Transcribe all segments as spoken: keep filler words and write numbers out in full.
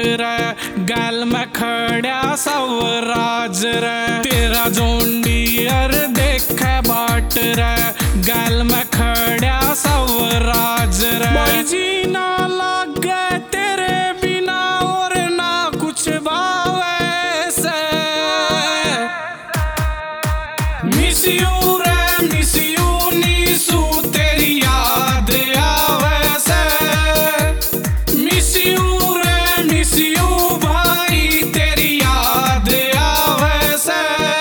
रे, गैल में खड़ा सवराज रे। तेरा जोंडियर देखे बाट रे, गैल में खड़ा सवराज रे। भाई जी ना लागे तेरे बिना और ना कुछ भावे से। मिस यू रे मिस यू नीसू तेरी याद आवे से। मिस यू रे मिस यू भाई तेरी याद आवे से।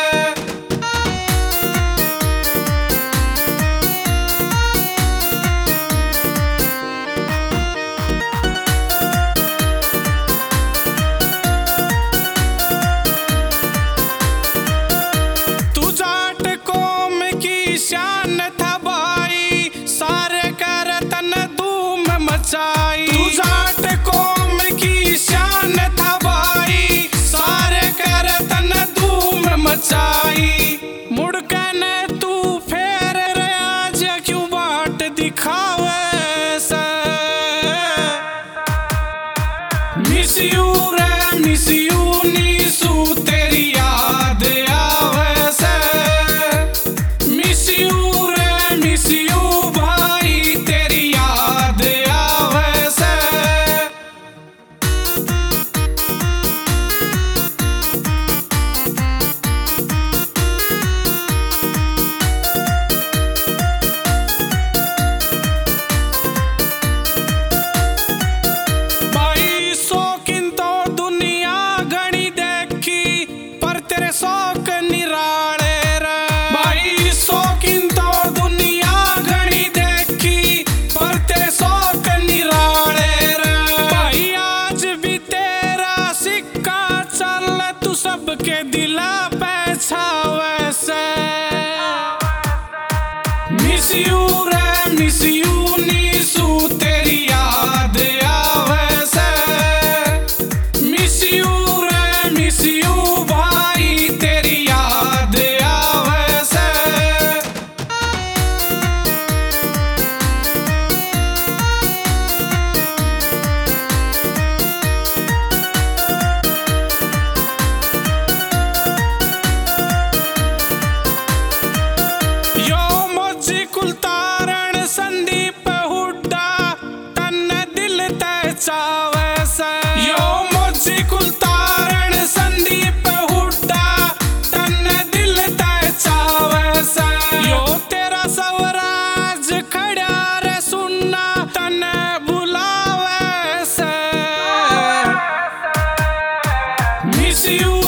तू जाट कौम की शान था भाई, सारे कर तन धूम मचाई। तू जाट कौम की शान था भाई, सारे कर तन धूम मचाई। मुड़ के ने तू फेर रे आज क्यों बाट दिखावे से। मिस यू रे मिस यू नीसू तेरी याद आवे से। मिस यू रे मिस यू भाई तेरी याद आवे से। भाई शौकीन तो दुनिया घनी देखी, पर तेरे शौक निराले रे। भाई शौकीन तो दुनिया घनी देखी, पर तेरे शौक निराले रे। भाई आज भी तेरा सिक्का चल, तू सबके दिला पे छावे से। मिस यू रे मिस यू नीसू तेरी याद आवे से। मिस यू रे मिस यू भाई तेरी याद आवे से। यो मोजी कुलतारण संदीप हुड्डा, तन दिल ते चावे से। यो मोजी कुलतारण संदीप हुड्डा, तन दिल ते चावे से। यो तेरा सवराज खड़ा रे सुनना, तन बुलावे से। Miss you